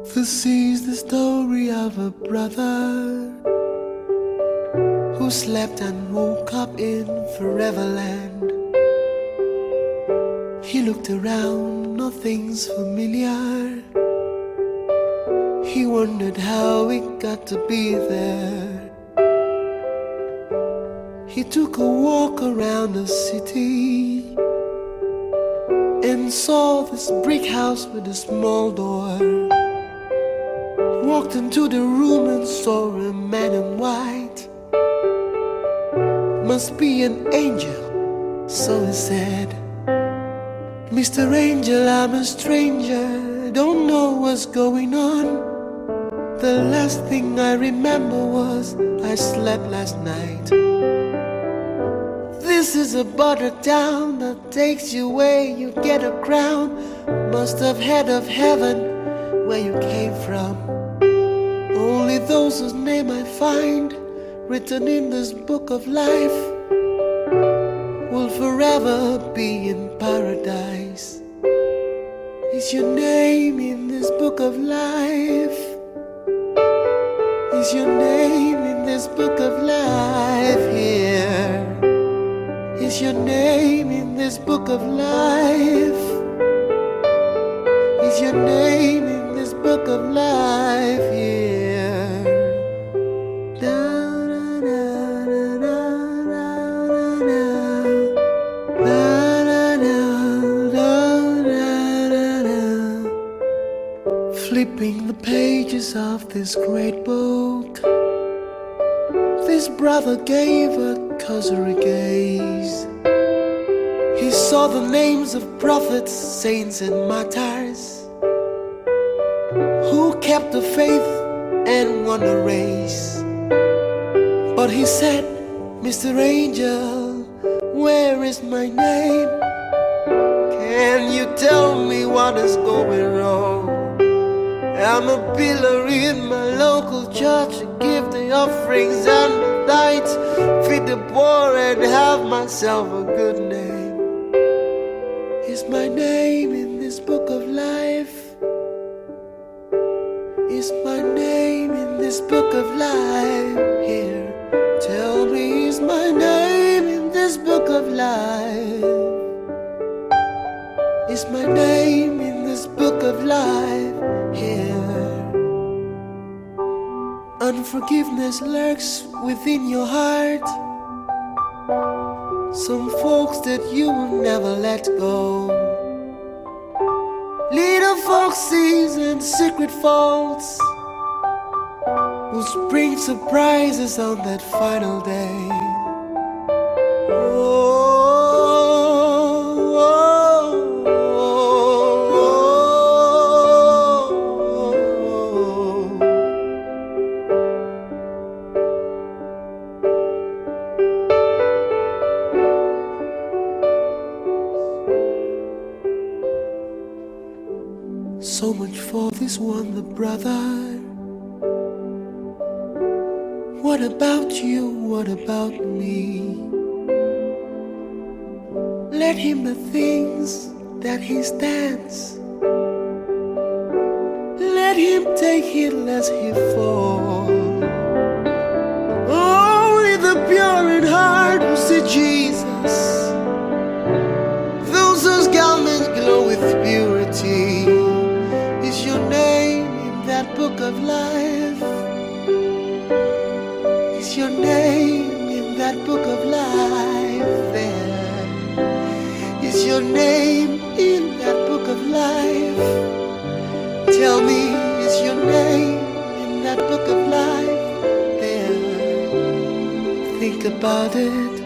This is the story of a brother who slept and woke up in Foreverland. He looked around, nothing's familiar. He wondered how it got to be there. He took a walk around the city and saw this brick house with a small door. Walked into the room and saw a man in white. Must be an angel, so he said. Mr. Angel, I'm a stranger, don't know what's going on. The last thing I remember was I slept last night. This is a border town that takes you where you get a crown. Must have head of heaven where you came from. Only those whose name I find written in this book of life will forever be in paradise. Is your name in this book of life? Is your name in this book of life here? Is your name in this book of life? Is your name in this book of life here? Flipping the pages of this great book, this brother gave a cursory gaze. He saw the names of prophets, saints and martyrs who kept the faith and won the race. But he said, Mr. Angel, where is my name? Can you tell me what is going wrong? I'm a pillar in my local church, give the offerings and the tithes, feed the poor and have myself a good name. Is my name in this book of life? Is my name in this book of life here? Tell me, is my name in this book of life? Is my name in this book of life here? Unforgiveness lurks within your heart, some folks that you will never let go. Little foxes and secret faults will bring surprises on that final day. So much for this wonder brother. What about you? What about me? Let him the things that he stands. Let him take it lest he fall. Only the pure in heart will see Jesus. Those whose garments glow with purity. Is your name in that book of life? Is your name in that book of life there? Is your name in that book of life? Tell me, is your name in that book of life there? Think about it.